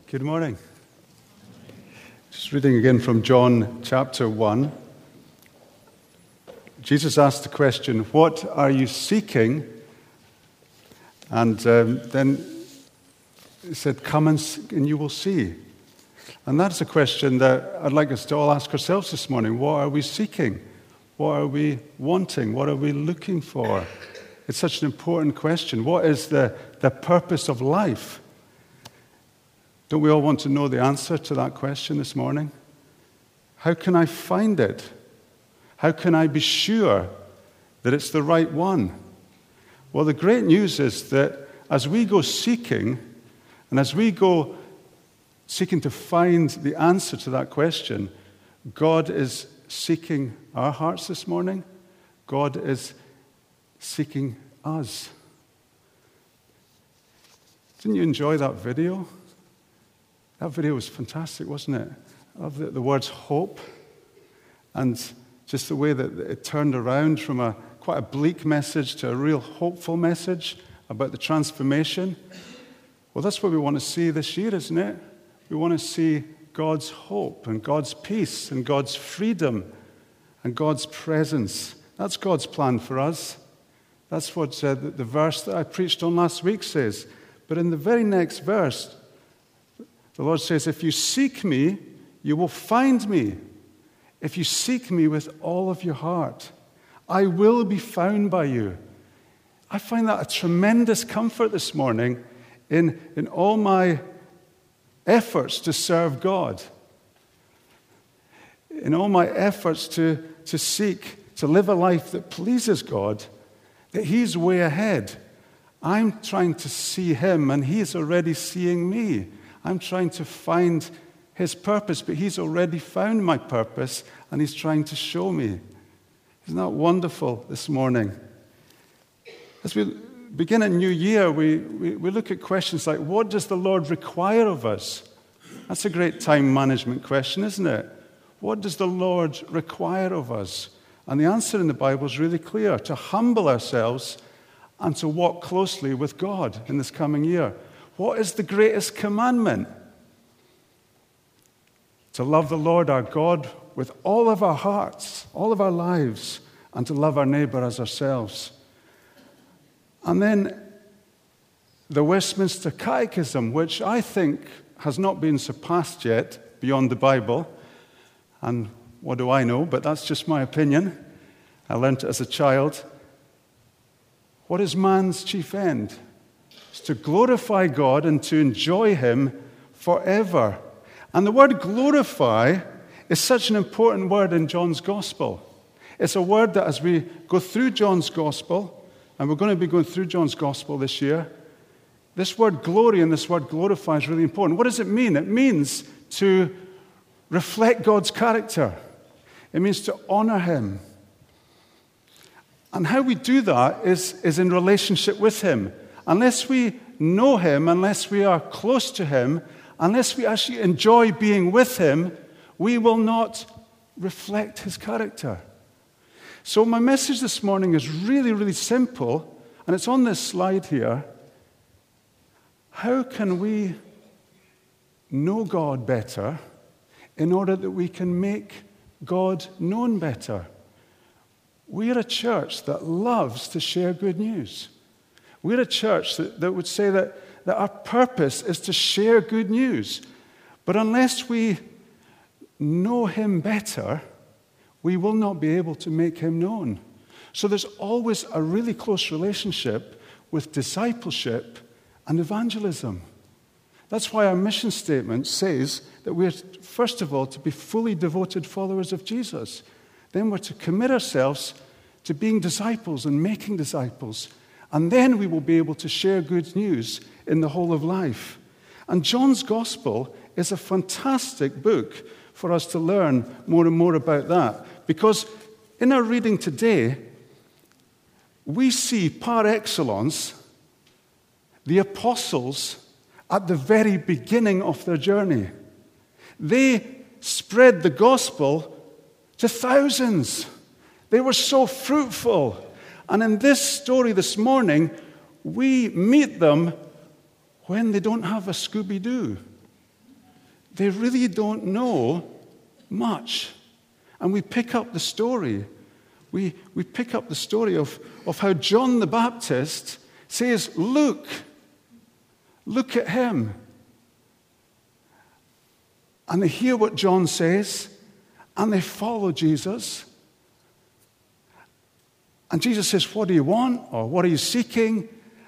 Good morning. Just reading again from John chapter 1. Jesus asked the question, "What are you seeking?" And then he said, "Come and you will see." And that's a question that I'd like us to all ask ourselves this morning. What are we seeking? What are we wanting? What are we looking for? It's such an important question. What is the purpose of life? Don't we all want to know the answer to that question this morning? How can I find it? How can I be sure that it's the right one? Well, the great news is that as we go seeking, and as we go seeking to find the answer to that question, God is seeking our hearts this morning. God is seeking us. Didn't you enjoy that video? That video was fantastic, wasn't it? I love the words hope and just the way that it turned around from quite a bleak message to a real hopeful message about the transformation. Well, that's what we want to see this year, isn't it? We want to see God's hope and God's peace and God's freedom and God's presence. That's God's plan for us. That's what the verse that I preached on last week says. But in the very next verse, the Lord says, "If you seek me, you will find me. If you seek me with all of your heart, I will be found by you." I find that a tremendous comfort this morning in all my efforts to serve God, in all my efforts to seek, to live a life that pleases God, that He's way ahead. I'm trying to see Him, and He's already seeing me. I'm trying to find His purpose, but He's already found my purpose, and He's trying to show me. Isn't that wonderful this morning? As we begin a new year, we look at questions like, what does the Lord require of us? That's a great time management question, isn't it? What does the Lord require of us? And the answer in the Bible is really clear: to humble ourselves and to walk closely with God in this coming year. What is the greatest commandment? To love the Lord our God with all of our hearts, all of our lives, and to love our neighbor as ourselves. And then the Westminster Catechism, which I think has not been surpassed yet beyond the Bible. And what do I know? But that's just my opinion. I learned it as a child. What is man's chief end? It's to glorify God and to enjoy Him forever. And the word glorify is such an important word in John's Gospel. It's a word that as we go through John's Gospel, and we're going to be going through John's Gospel this year, this word glory and this word glorify is really important. What does it mean? It means to reflect God's character. It means to honor Him. And how we do that is in relationship with Him. Unless we know Him, unless we are close to Him, unless we actually enjoy being with Him, we will not reflect His character. So my message this morning is really, really simple, and it's on this slide here. How can we know God better in order that we can make God known better? We're a church that loves to share good news. We're a church that would say that our purpose is to share good news. But unless we know Him better, we will not be able to make Him known. So there's always a really close relationship with discipleship and evangelism. That's why our mission statement says that we're, first of all, to be fully devoted followers of Jesus. Then we're to commit ourselves to being disciples and making disciples. And then we will be able to share good news in the whole of life. And John's Gospel is a fantastic book for us to learn more and more about that. Because in our reading today, we see par excellence the apostles at the very beginning of their journey. They spread the gospel to thousands. They were so fruitful. And in this story this morning, we meet them when they don't have a Scooby-Doo. they really don't know much. And we pick up the story. We pick up the story of how John the Baptist says, look at him. And they hear what John says, and they follow Jesus. And Jesus says, what do you want? Or what are you seeking?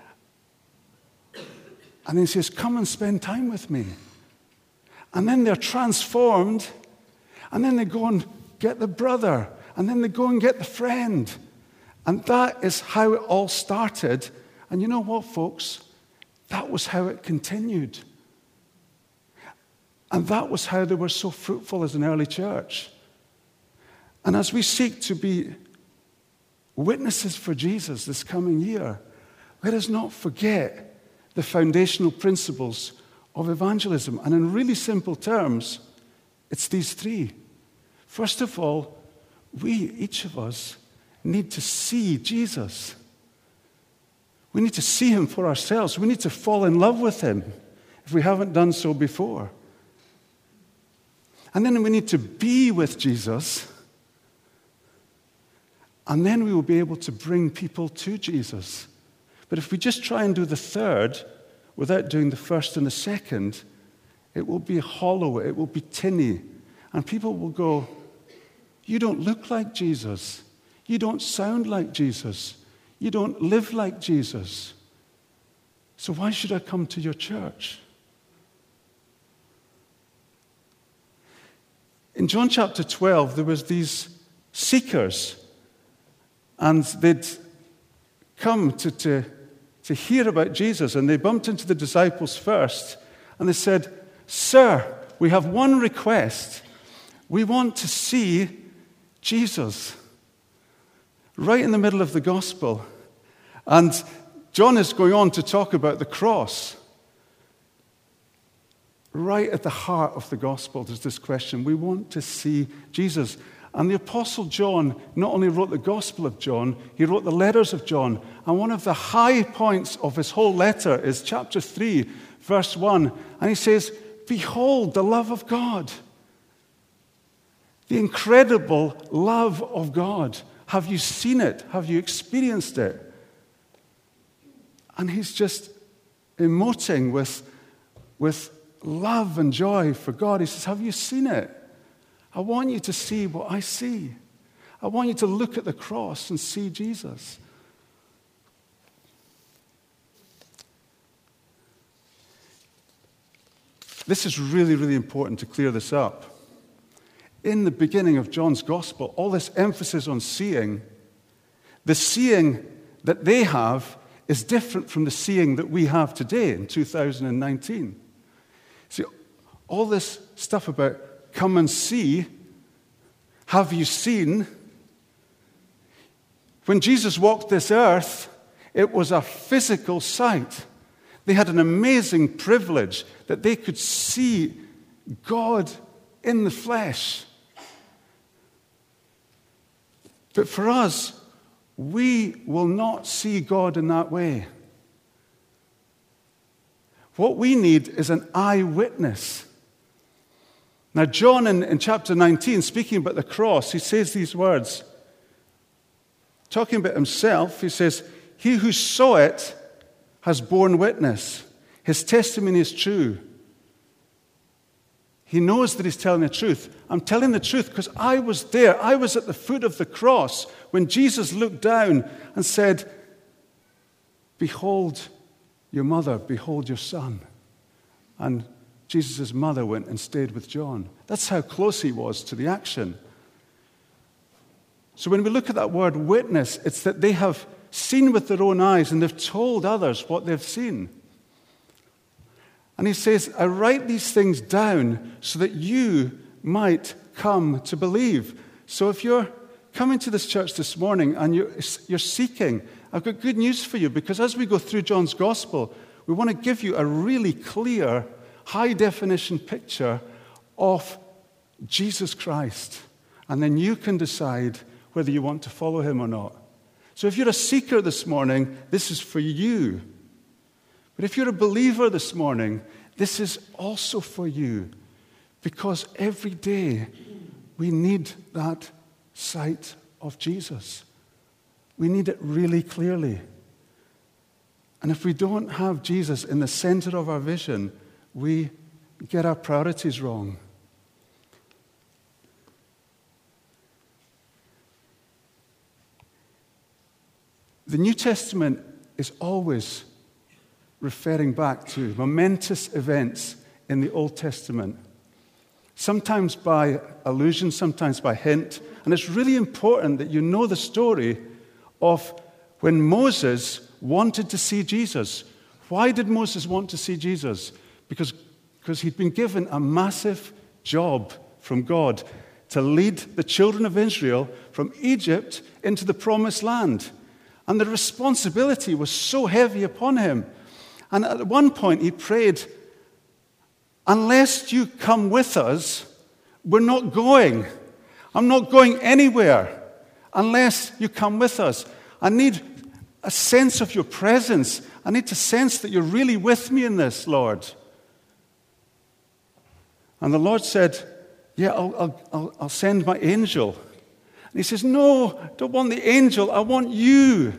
And he says, come and spend time with me. And then they're transformed. And then they go and get the brother. And then they go and get the friend. And that is how it all started. And you know what, folks? That was how it continued. And that was how they were so fruitful as an early church. And as we seek to be witnesses for Jesus this coming year, let us not forget the foundational principles of evangelism. And in really simple terms, it's these three. First of all, we, each of us, need to see Jesus. We need to see him for ourselves. We need to fall in love with him if we haven't done so before. And then we need to be with Jesus. And then we will be able to bring people to Jesus. But if we just try and do the third without doing the first and the second, it will be hollow, it will be tinny. And people will go, you don't look like Jesus. You don't sound like Jesus. You don't live like Jesus. So why should I come to your church? In John chapter 12, there was these seekers, and they'd come to hear about Jesus, and they bumped into the disciples first, and they said, Sir, we have one request. We want to see Jesus. Right in the middle of the gospel. And John is going on to talk about the cross. Right at the heart of the gospel, there's this question. We want to see Jesus. And the Apostle John not only wrote the Gospel of John, he wrote the letters of John. And one of the high points of his whole letter is chapter 3, verse 1. And he says, behold the love of God. The incredible love of God. Have you seen it? Have you experienced it? And he's just emoting with love and joy for God. He says, have you seen it? I want you to see what I see. I want you to look at the cross and see Jesus. This is really, really important to clear this up. In the beginning of John's gospel, all this emphasis on seeing, the seeing that they have is different from the seeing that we have today in 2019. See, all this stuff about come and see, have you seen? When Jesus walked this earth, it was a physical sight. They had an amazing privilege that they could see God in the flesh. But for us, we will not see God in that way. What we need is an eyewitness. Now, John in chapter 19, speaking about the cross, he says these words. Talking about himself, he says, he who saw it has borne witness. His testimony is true. He knows that he's telling the truth. I'm telling the truth because I was there. I was at the foot of the cross when Jesus looked down and said, behold your mother, behold your son. And Jesus' mother went and stayed with John. That's how close he was to the action. So when we look at that word witness, it's that they have seen with their own eyes and they've told others what they've seen. And he says, I write these things down so that you might come to believe. So if you're coming to this church this morning and you're seeking, I've got good news for you, because as we go through John's gospel, we want to give you a really clear, high-definition picture of Jesus Christ. And then you can decide whether you want to follow him or not. So if you're a seeker this morning, this is for you. But if you're a believer this morning, this is also for you. Because every day we need that sight of Jesus. We need it really clearly. And if we don't have Jesus in the center of our vision, we get our priorities wrong. The New Testament is always referring back to momentous events in the Old Testament, sometimes by allusion, sometimes by hint. And it's really important that you know the story of when Moses wanted to see Jesus. Why did Moses want to see Jesus? Because he'd been given a massive job from God to lead the children of Israel from Egypt into the Promised Land. And the responsibility was so heavy upon him. And at one point he prayed, unless you come with us, we're not going. I'm not going anywhere unless you come with us. I need a sense of your presence. I need to sense that you're really with me in this, Lord. And the Lord said, yeah, I'll send my angel. And he says, no, I don't want the angel. I want you.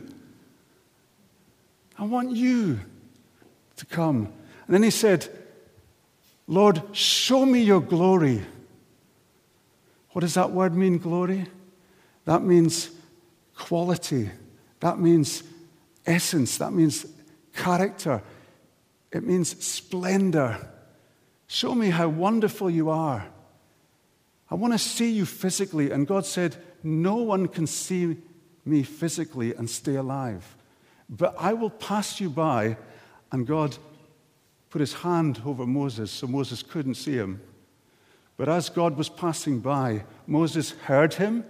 I want you to come. And then he said, Lord, show me your glory. What does that word mean, glory? That means quality. That means essence. That means character. It means splendor. Show me how wonderful you are. I want to see you physically. And God said, no one can see me physically and stay alive. But I will pass you by. And God put his hand over Moses so Moses couldn't see him. But as God was passing by, Moses heard him.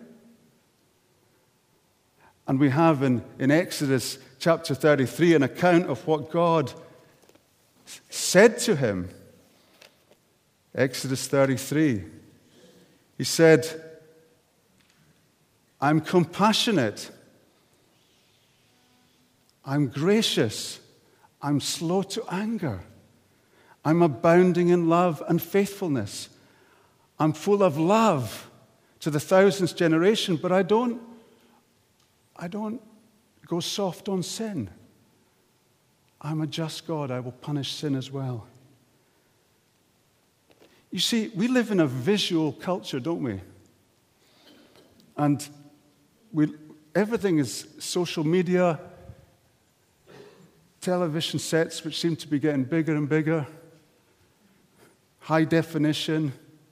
And we have in Exodus chapter 33 an account of what God said to him. Exodus 33. He said, I'm compassionate. I'm gracious. I'm slow to anger. I'm abounding in love and faithfulness. I'm full of love to the thousandth generation, but I don't go soft on sin. I'm a just God. I will punish sin as well. You see, we live in a visual culture, don't we? And everything is social media, television sets, which seem to be getting bigger and bigger, high definition.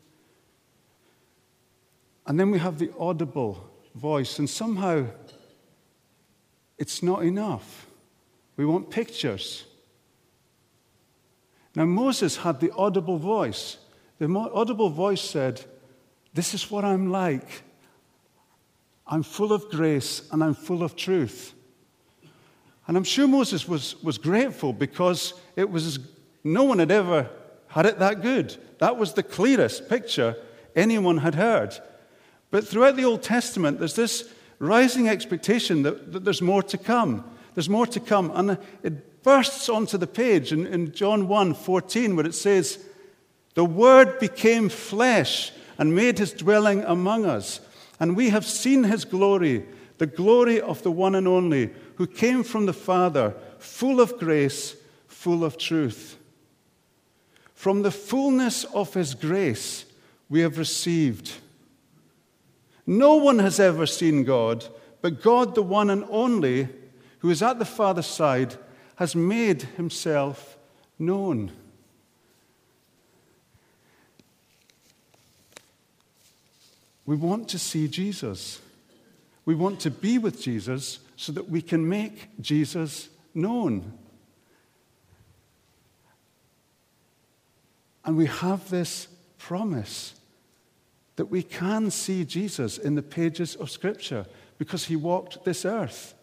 And then we have the audible voice, and somehow it's not enough. We want pictures. Now, Moses had the audible voice. The audible voice said, this is what I'm like. I'm full of grace and I'm full of truth. And I'm sure Moses was grateful because no one had ever had it that good. That was the clearest picture anyone had heard. But throughout the Old Testament, there's this rising expectation that there's more to come. There's more to come. And it bursts onto the page in John 1:14, where it says, the Word became flesh and made his dwelling among us. And we have seen his glory, the glory of the one and only, who came from the Father, full of grace, full of truth. From the fullness of his grace we have received. No one has ever seen God, but God, the one and only, who is at the Father's side, has made himself known. We want to see Jesus. We want to be with Jesus so that we can make Jesus known. And we have this promise that we can see Jesus in the pages of Scripture because he walked this earth.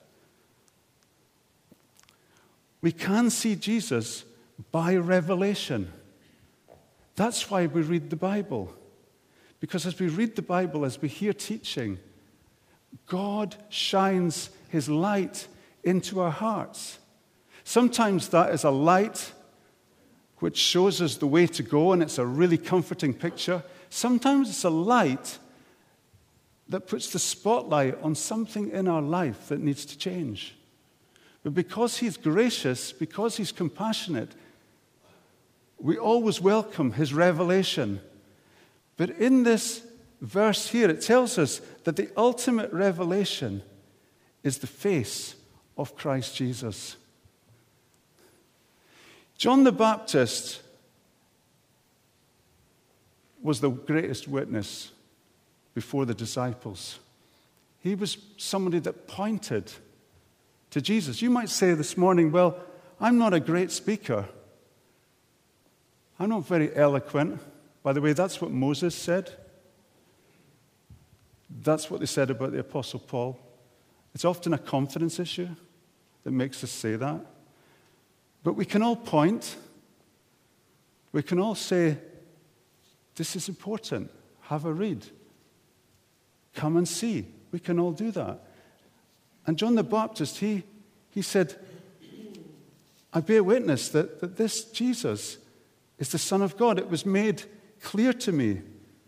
We can see Jesus by revelation. That's why we read the Bible. Because as we read the Bible, as we hear teaching, God shines his light into our hearts. Sometimes that is a light which shows us the way to go, and it's a really comforting picture. Sometimes it's a light that puts the spotlight on something in our life that needs to change. But because he's gracious, because he's compassionate, we always welcome his revelation. But in this verse here, it tells us that the ultimate revelation is the face of Christ Jesus. John the Baptist was the greatest witness before the disciples. He was somebody that pointed to Jesus. You might say this morning, well, I'm not a great speaker. I'm not very eloquent. By the way, that's what Moses said. That's what they said about the Apostle Paul. It's often a confidence issue that makes us say that. But we can all point. We can all say, this is important. Have a read. Come and see. We can all do that. And John the Baptist, he said, I bear witness that this Jesus is the Son of God. It was made clear to me.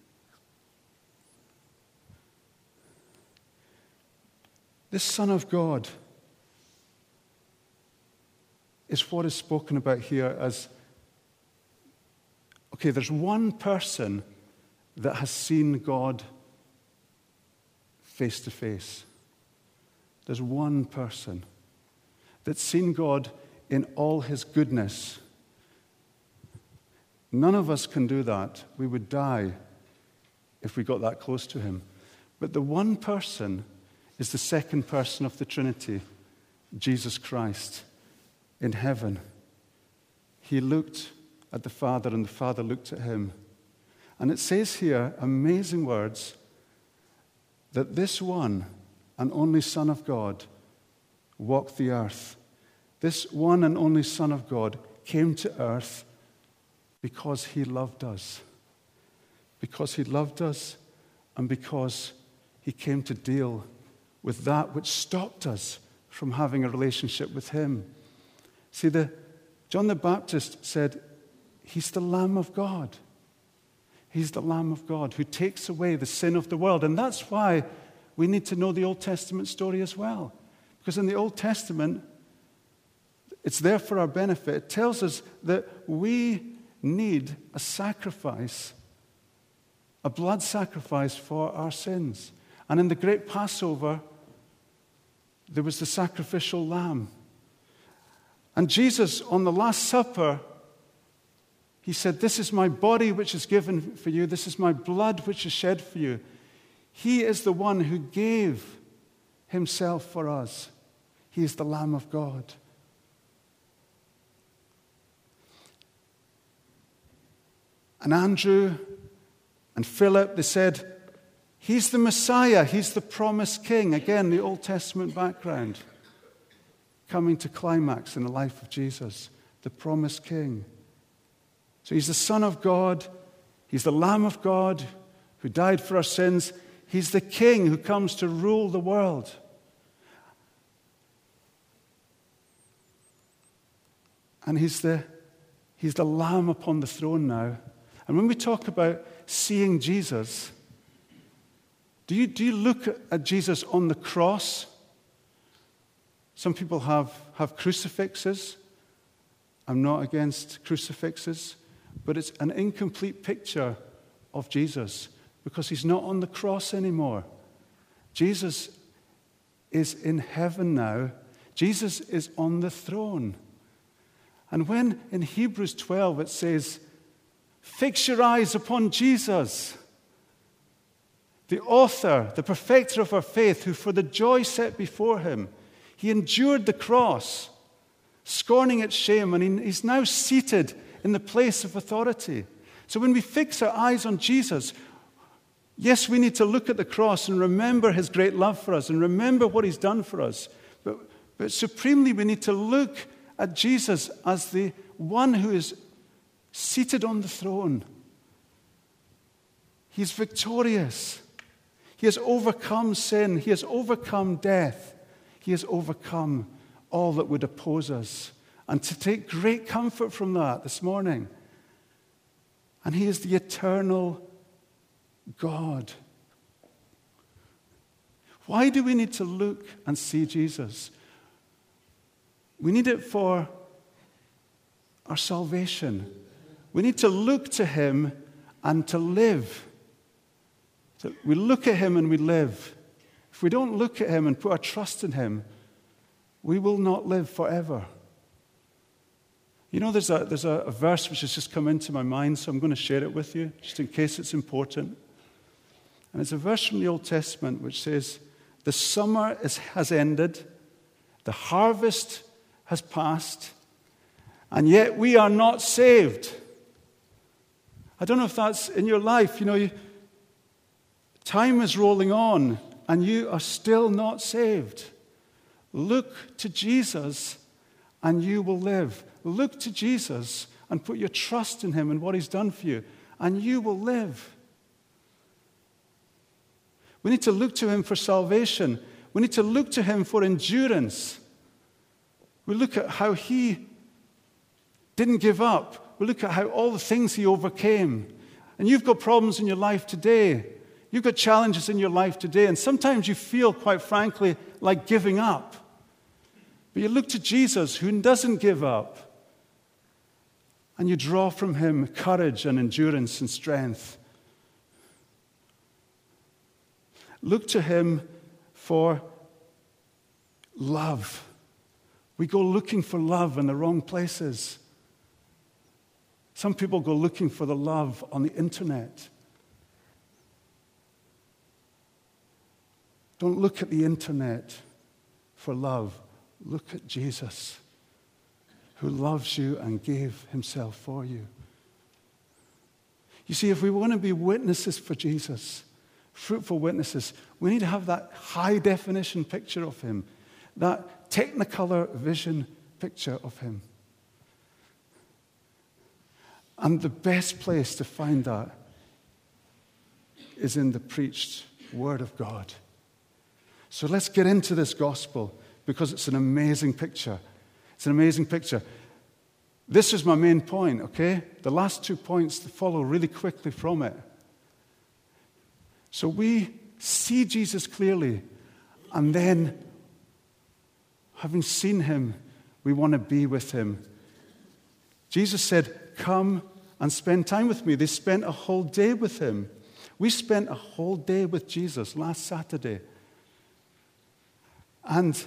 This Son of God is what is spoken about here as, okay, there's one person that has seen God face to face. There's one person that's seen God in all his goodness. None of us can do that. We would die if we got that close to him. But the one person is the second person of the Trinity, Jesus Christ, in heaven. He looked at the Father, and the Father looked at him. And it says here, amazing words, that this one and only Son of God walked the earth. This one and only Son of God came to earth because he loved us. Because he loved us, and because he came to deal with that which stopped us from having a relationship with him. See, John the Baptist said, he's the Lamb of God. He's the Lamb of God who takes away the sin of the world. And that's why we need to know the Old Testament story as well. Because in the Old Testament, it's there for our benefit. It tells us that we need a sacrifice, a blood sacrifice for our sins. And in the great Passover, there was the sacrificial lamb. And Jesus, on the Last Supper, he said, this is my body which is given for you. This is my blood which is shed for you. He is the one who gave himself for us. He is the Lamb of God. And Andrew and Philip, they said, he's the Messiah. He's the promised king. Again, the Old Testament background. Coming to climax in the life of Jesus, the promised king. So he's the Son of God. He's the Lamb of God who died for our sins. He's the king who comes to rule the world. And he's the Lamb upon the throne now. And when we talk about seeing Jesus, do you look at Jesus on the cross? Some people have crucifixes. I'm not against crucifixes, but it's an incomplete picture of Jesus because he's not on the cross anymore. Jesus is in heaven now. Jesus is on the throne. And when in Hebrews 12 it says, fix your eyes upon Jesus, the author, the perfecter of our faith, who for the joy set before him, he endured the cross, scorning its shame, and he's now seated in the place of authority. So when we fix our eyes on Jesus, yes, we need to look at the cross and remember his great love for us and remember what he's done for us. But supremely, we need to look at Jesus as the one who is seated on the throne. He's victorious. He has overcome sin. He has overcome death. He has overcome all that would oppose us. and to take great comfort from that this morning. And he is the eternal God. Why do we need to look and see Jesus? We need it for our salvation. We need to look to him and to live. So we look at him and we live. If we don't look at him and put our trust in him, we will not live forever. You know, there's a verse which has just come into my mind, so I'm going to share it with you, just in case it's important. And it's a verse from the Old Testament which says, the summer has ended, the harvest has passed, and yet we are not saved. I don't know if that's in your life. You know, time is rolling on, and you are still not saved. Look to Jesus, and you will live. Look to Jesus and put your trust in him and what he's done for you, and you will live. We need to look to him for salvation. We need to look to him for endurance. We look at how he didn't give up. We look at how all the things he overcame. And you've got problems in your life today. You've got challenges in your life today. And sometimes you feel, quite frankly, like giving up. But you look to Jesus, who doesn't give up. And you draw from him courage and endurance and strength. Look to him for love. We go looking for love in the wrong places. Some people go looking for the love on the internet. Don't look at the internet for love. Look at Jesus, who loves you and gave himself for you. You see, if we want to be witnesses for Jesus, fruitful witnesses, we need to have that high-definition picture of him, that Technicolor vision picture of him. And the best place to find that is in the preached Word of God. So let's get into this gospel, because it's an amazing picture. It's an amazing picture. This is my main point, okay? The last 2 points follow really quickly from it. So we see Jesus clearly, and then, having seen him, we want to be with him. Jesus said, come and spend time with me. They spent a whole day with him. We spent a whole day with Jesus last Saturday. And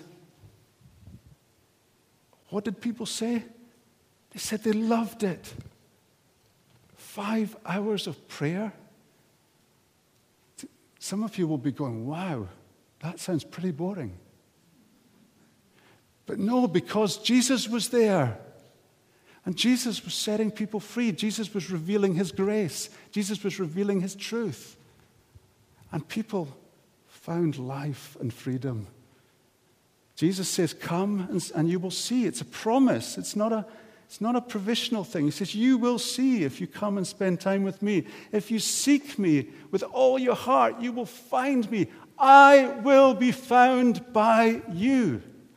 what did people say? They said they loved it. 5 hours of prayer. Some of you will be going, wow, that sounds pretty boring. But no, because Jesus was there. And Jesus was setting people free. Jesus was revealing his grace. Jesus was revealing his truth. And people found life and freedom. Jesus says, come and you will see. It's a promise. It's not a provisional thing. He says, you will see if you come and spend time with me. If you seek me with all your heart, you will find me. I will be found by you.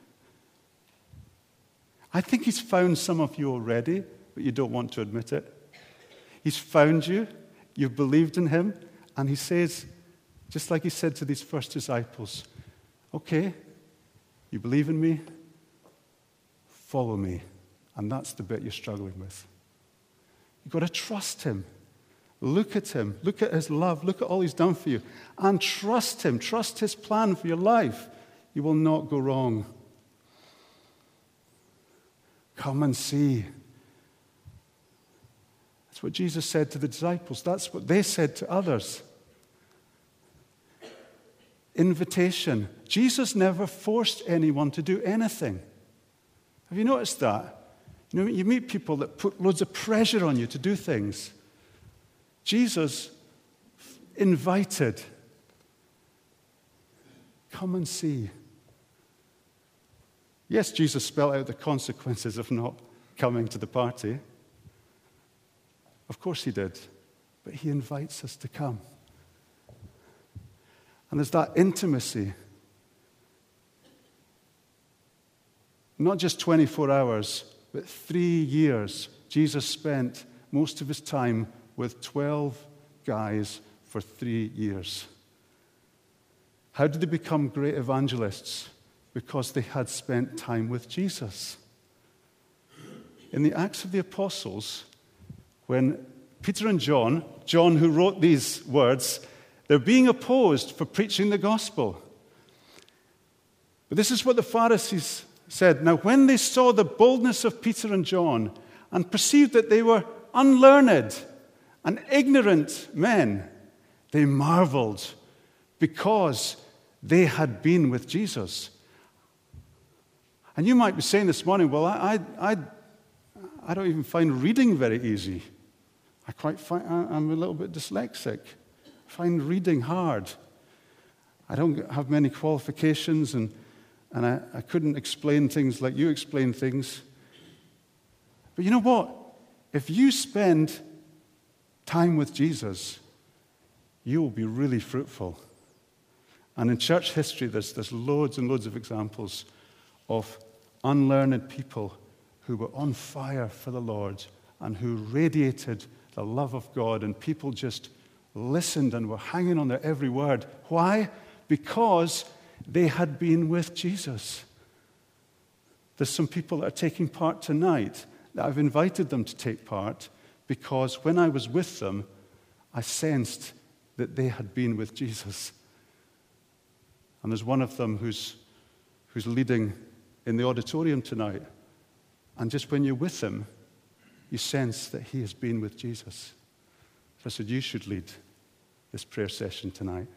I think he's found some of you already, but you don't want to admit it. He's found you. You've believed in him. And he says, just like he said to these first disciples, okay, you believe in me? Follow me. And that's the bit you're struggling with. You've got to trust him. Look at him. Look at his love. Look at all he's done for you. And trust him. Trust his plan for your life. You will not go wrong. Come and see. That's what Jesus said to the disciples. That's what they said to others. Invitation. Jesus never forced anyone to do anything. Have you noticed that? You know, you meet people that put loads of pressure on you to do things. Jesus invited. Come and see. Yes, Jesus spelled out the consequences of not coming to the party. Of course he did. But he invites us to come. And there's that intimacy. Not just 24 hours But 3 years, Jesus spent most of his time with 12 guys for 3 years. How did they become great evangelists? Because they had spent time with Jesus. In the Acts of the Apostles, when Peter and John who wrote these words, they're being opposed for preaching the gospel. But this is what the Pharisees said. Now, when they saw the boldness of Peter and John and perceived that they were unlearned and ignorant men, they marveled because they had been with Jesus. And you might be saying this morning, well, I don't even find reading very easy. I'm a little bit dyslexic. I find reading hard. I don't have many qualifications, and I couldn't explain things like you explain things. But you know what? If you spend time with Jesus, you will be really fruitful. And in church history, there's loads and loads of examples of unlearned people who were on fire for the Lord and who radiated the love of God, and people just listened and were hanging on their every word. Why? Because they had been with Jesus. There's some people that are taking part tonight that I've invited them to take part because when I was with them, I sensed that they had been with Jesus. And there's one of them who's leading in the auditorium tonight. And just when you're with him, you sense that he has been with Jesus. So I said, you should lead this prayer session tonight.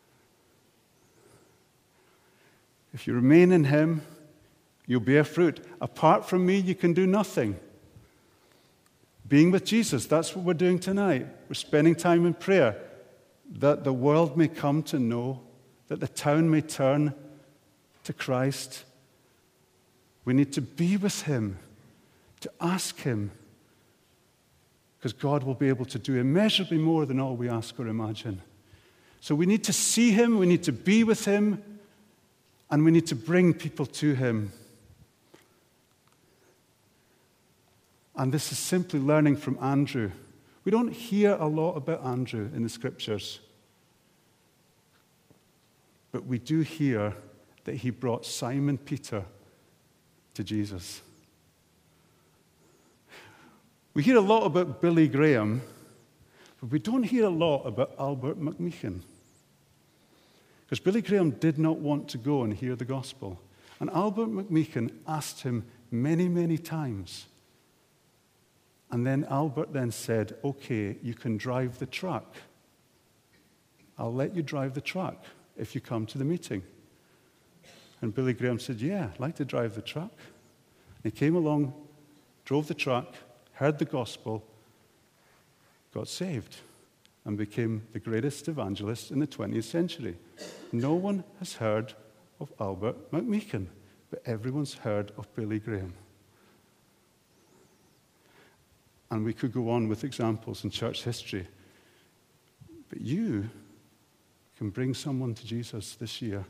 If you remain in him, you'll bear fruit. Apart from me, you can do nothing. Being with Jesus, that's what we're doing tonight. We're spending time in prayer that the world may come to know, that the town may turn to Christ. We need to be with him, to ask him, because God will be able to do immeasurably more than all we ask or imagine. So we need to see him, we need to be with him, and we need to bring people to him. And this is simply learning from Andrew. We don't hear a lot about Andrew in the scriptures, but we do hear that he brought Simon Peter to Jesus. We hear a lot about Billy Graham, but we don't hear a lot about Albert McMeekin. Because Billy Graham did not want to go and hear the gospel. And Albert McMeekin asked him many, many times. And then Albert then said, okay, you can drive the truck. I'll let you drive the truck if you come to the meeting. And Billy Graham said, yeah, I'd like to drive the truck. He came along, drove the truck, heard the gospel, got saved, and became the greatest evangelist in the 20th century. No one has heard of Albert McMeekin, but everyone's heard of Billy Graham. And we could go on with examples in church history. But you can bring someone to Jesus this year.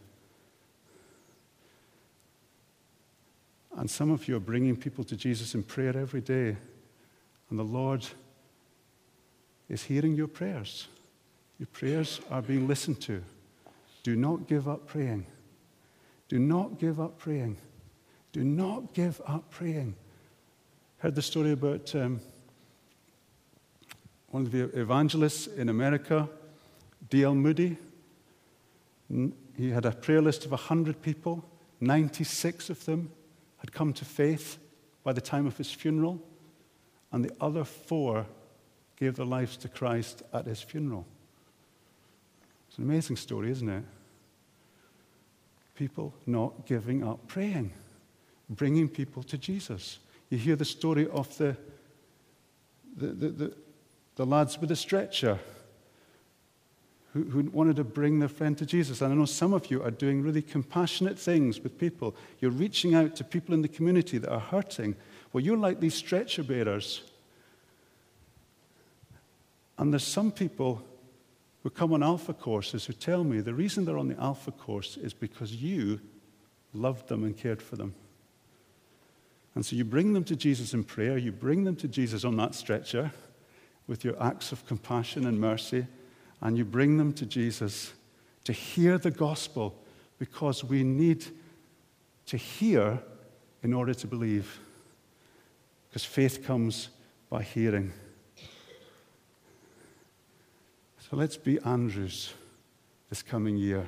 And some of you are bringing people to Jesus in prayer every day. And the Lord is hearing your prayers. Your prayers are being listened to. Do not give up praying. Do not give up praying. Do not give up praying. Heard the story about one of the evangelists in America, D.L. Moody. He had a prayer list of 100 people. 96 of them had come to faith by the time of his funeral, and the other 4 gave their lives to Christ at his funeral. It's an amazing story, isn't it? People not giving up praying, bringing people to Jesus. You hear the story of the lads with the stretcher who wanted to bring their friend to Jesus. And I know some of you are doing really compassionate things with people. You're reaching out to people in the community that are hurting. Well, you're like these stretcher bearers. And there's some people who come on Alpha courses who tell me the reason they're on the Alpha course is because you loved them and cared for them. And so you bring them to Jesus in prayer. You bring them to Jesus on that stretcher with your acts of compassion and mercy. And you bring them to Jesus to hear the gospel, because we need to hear in order to believe. Because faith comes by hearing. So let's be Andrews this coming year.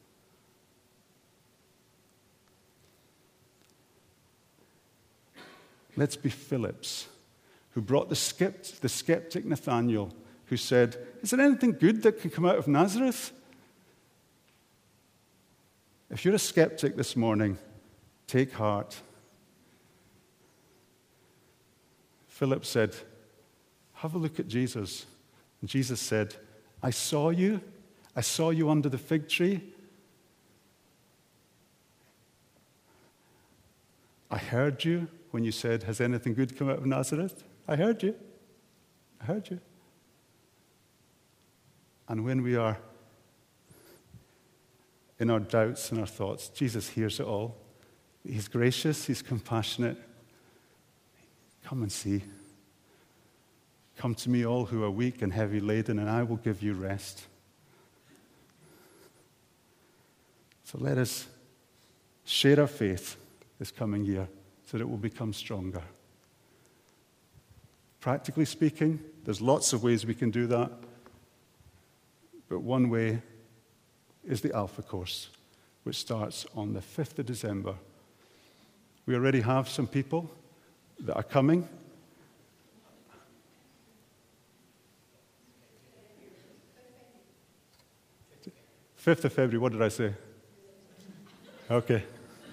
Let's be Phillips, who brought the skeptic Nathanael, who said, "Is there anything good that can come out of Nazareth?" If you're a skeptic this morning, take heart. Philip said, "Have a look at Jesus." And Jesus said, I saw you under the fig tree. I heard you when you said, "Has anything good come out of Nazareth?" I heard you. And when we are in our doubts and our thoughts, Jesus hears it all. He's gracious, he's compassionate. Come and see. Come to me, all who are weak and heavy laden, and I will give you rest. So let us share our faith this coming year so that it will become stronger. Practically speaking, there's lots of ways we can do that. But one way is the Alpha course, which starts on the 5th of December. We already have some people that are coming. 5th of February, what did I say? Okay.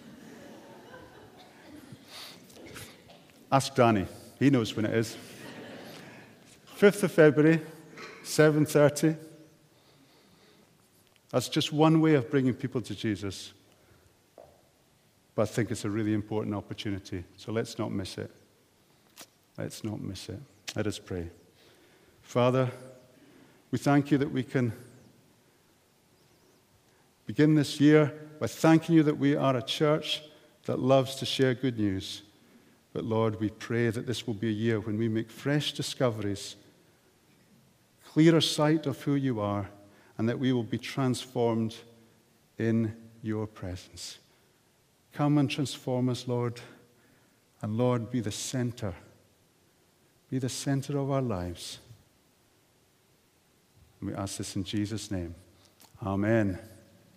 Ask Danny. He knows when it is. 5th of February, 7:30. That's just one way of bringing people to Jesus. But I think it's a really important opportunity. So let's not miss it. Let's not miss it. Let us pray. Father, we thank you that we can begin this year by thanking you that we are a church that loves to share good news. But Lord, we pray that this will be a year when we make fresh discoveries, clearer sight of who you are, and that we will be transformed in your presence. Come and transform us, Lord. And Lord, be the center. Be the center of our lives. And we ask this in Jesus' name. Amen.